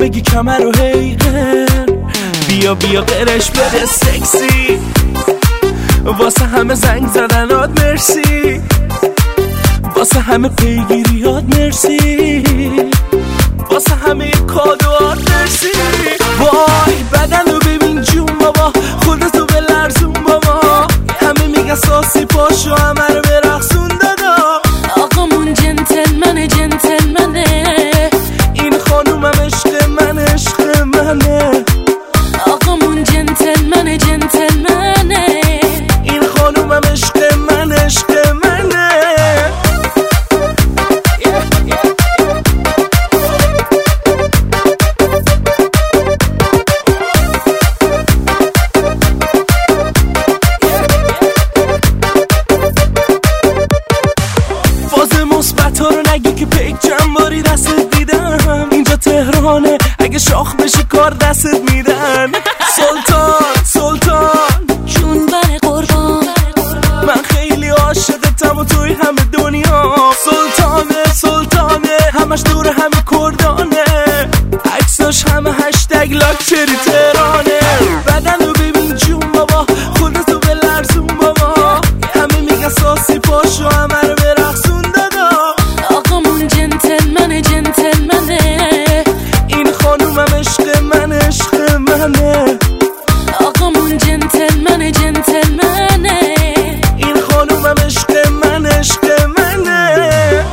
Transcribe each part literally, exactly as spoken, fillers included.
بگی کمر و هیهن، بیا بیا قرش بده سکسی، واسه همه زنگ زدنات مرسی، واسه همه پیگیریات مرسی، واسه همه کادوات مرسی. وای بدن رو ببین جون بابا، خودتو به لرزون بابا، همه میگن ساسی پاشو همه رو برقصون دادا. آقامون جنتلمنه جنتلمنه، این خانومم عشق من عشق منه. آقامون جنتلمنه جنتلمنه، این خانومم عشق من عشق منه. مثبت ها رو نگی که پیک جنباری دستت دیدم، اینجا تهرانه اگه شاخ بشی کار دستت میدن. سلطان سلطان جون بر قربان، من خیلی عاشقتم و توی همه دنیا. سلطانه سلطانه همش دور همه کردانه، عکساش همه هشتگ لاکچری تهرانه. بدن رو ببین جون بابا، خودتو به لرزون بابا، همه میگن ساسی پاشو همه رو برقصون دادا. آقامون جنتلمنه جنتلمنه، این خانومم عشق من عشق منه. آقامون جنتلمنه جنتلمنه، این خانومم عشق من عشق منه.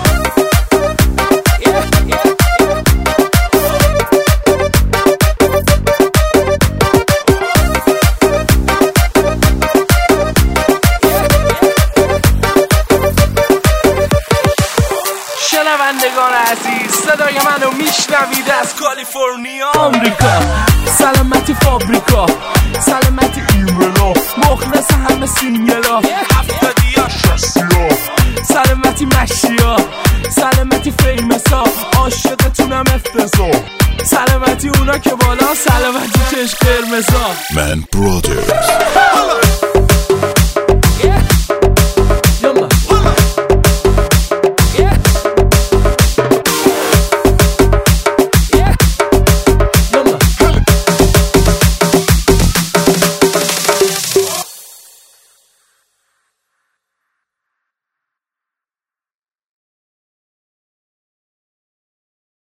شنوندگان عزیز، صدای منو میشنوید از کالیفرنیا آمریکا. سلامتی فابریکا، سلامتی ایملا، مخلص همه سینگلا، هفتادیا شستیا، سلامتی مشیا، سلامتی فیمسا، عاشقتونم افتضا، سلامتی اونا که بالا، سلامتی چشم قرمزا. من برادرز